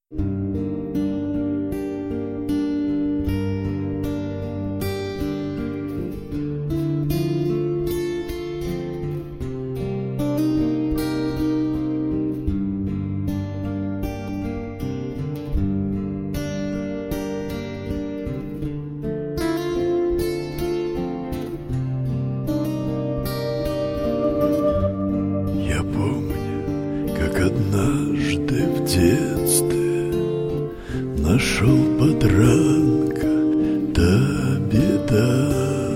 Я помню, как однажды в детстве нашел подранка, да беда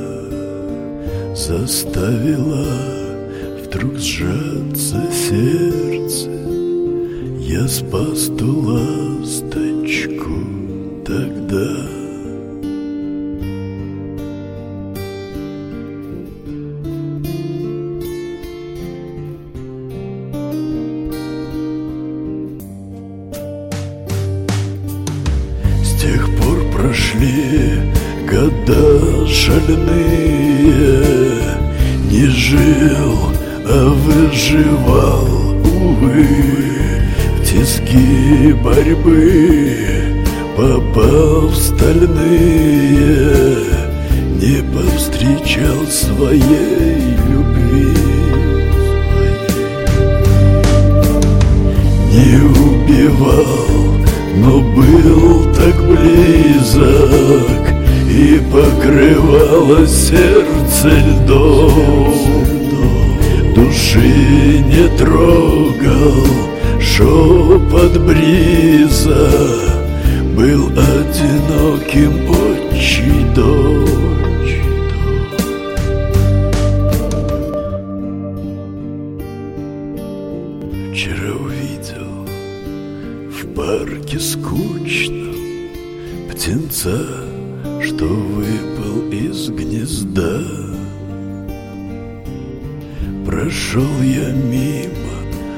заставила вдруг сжаться сердце. Я спас ту ласточку тогда. С тех пор прошли года шальные. Не жил, а выживал, увы. В тиски борьбы попал в стальные. Не повстречал своей любви. Не убивал, но был так близок, и покрывало сердце льдом. Души не трогал шепот бриза, был одиноким отчий дом. Вчера увидел в парке скучном птенца, что выпал из гнезда. Прошел я мимо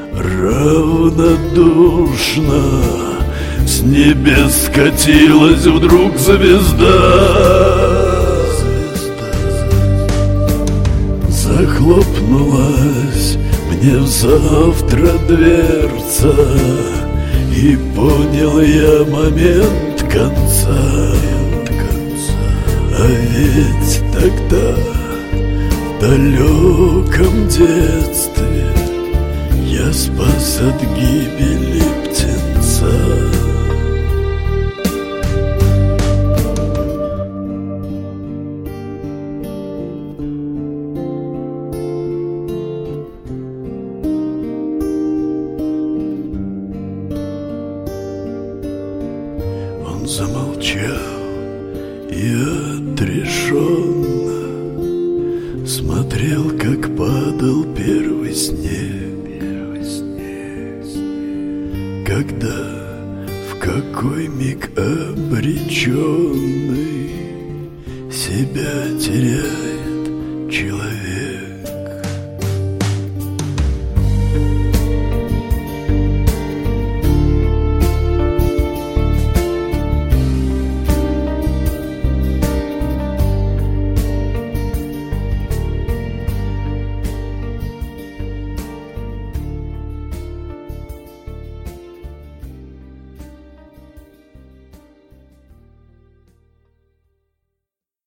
равнодушно, с небес скатилась вдруг звезда. Захлопнулась мне в завтра дверца, и понял я момент конца. А ведь тогда, в далеком детстве, я спас от гибели птенца. Он замолчал и отрешенно смотрел, как падал первый снег. Когда, в какой миг обреченный себя теряет человек.